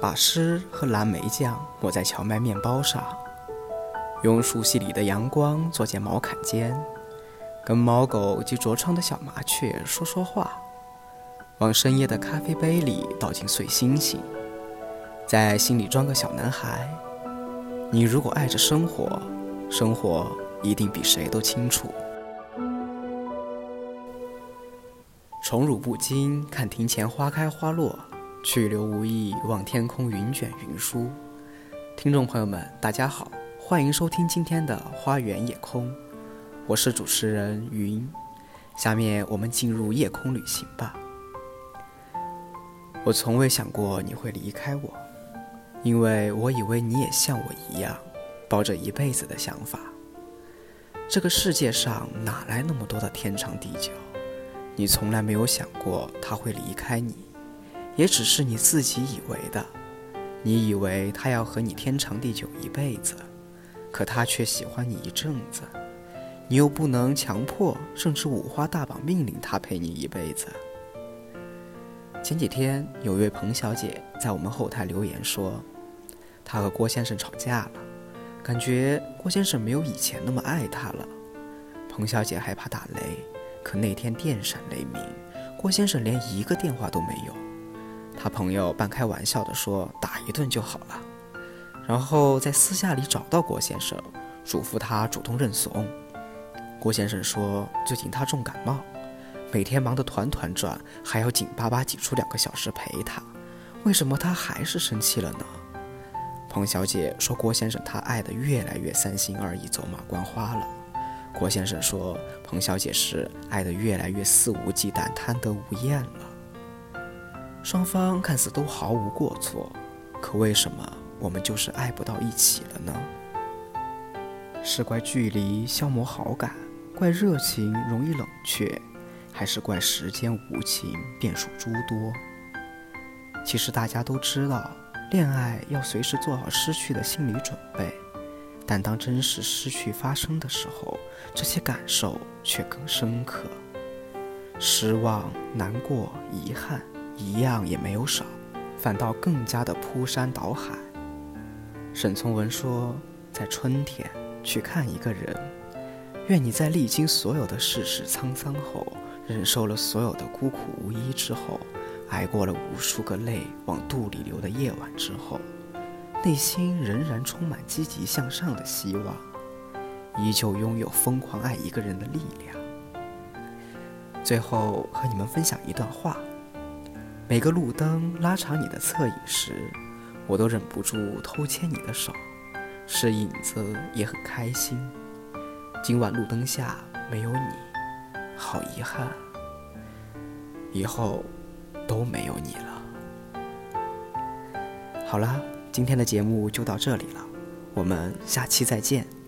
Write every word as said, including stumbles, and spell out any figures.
把湿和蓝莓酱抹在荞麦面包上，用熟悉里的阳光做件毛坎肩，跟猫狗及着窗的小麻雀说说话，往深夜的咖啡杯里倒进碎星星，在心里装个小男孩。你如果爱着生活，生活一定比谁都清楚。宠辱不惊，看庭前花开花落，去留无意，望天空云卷云舒。听众朋友们大家好，欢迎收听今天的花园夜空，我是主持人云。下面我们进入夜空旅行吧。我从未想过你会离开我，因为我以为你也像我一样抱着一辈子的想法。这个世界上哪来那么多的天长地久？你从来没有想过他会离开你，也只是你自己以为的。你以为他要和你天长地久一辈子，可他却喜欢你一阵子，你又不能强迫甚至五花大绑命令他陪你一辈子。前几天有一位彭小姐在我们后台留言说，她和郭先生吵架了，感觉郭先生没有以前那么爱她了。彭小姐害怕打雷，可那天电闪雷鸣，郭先生连一个电话都没有。她朋友半开玩笑地说，打一顿就好了，然后在私下里找到郭先生，嘱咐他主动认怂。郭先生说，最近他重感冒，每天忙得团团转，还要紧巴巴挤出两个小时陪他，为什么他还是生气了呢？彭小姐说，郭先生他爱得越来越三心二意，走马观花了。郭先生说，彭小姐是爱得越来越肆无忌惮，贪得无厌了。双方看似都毫无过错，可为什么我们就是爱不到一起了呢？是怪距离消磨好感，怪热情容易冷却，还是怪时间无情，变数诸多？其实大家都知道，恋爱要随时做好失去的心理准备，但当真实失去发生的时候，这些感受却更深刻。失望、难过、遗憾一样也没有少，反倒更加的铺山倒海。沈从文说，在春天去看一个人，愿你在历经所有的世事沧桑后，忍受了所有的孤苦无依之后，挨过了无数个泪往肚里流的夜晚之后，内心仍然充满积极向上的希望，依旧拥有疯狂爱一个人的力量。最后和你们分享一段话，每个路灯拉长你的侧影时，我都忍不住偷牵你的手，是影子也很开心。今晚路灯下没有你，好遗憾，以后都没有你了。好啦，今天的节目就到这里了，我们下期再见。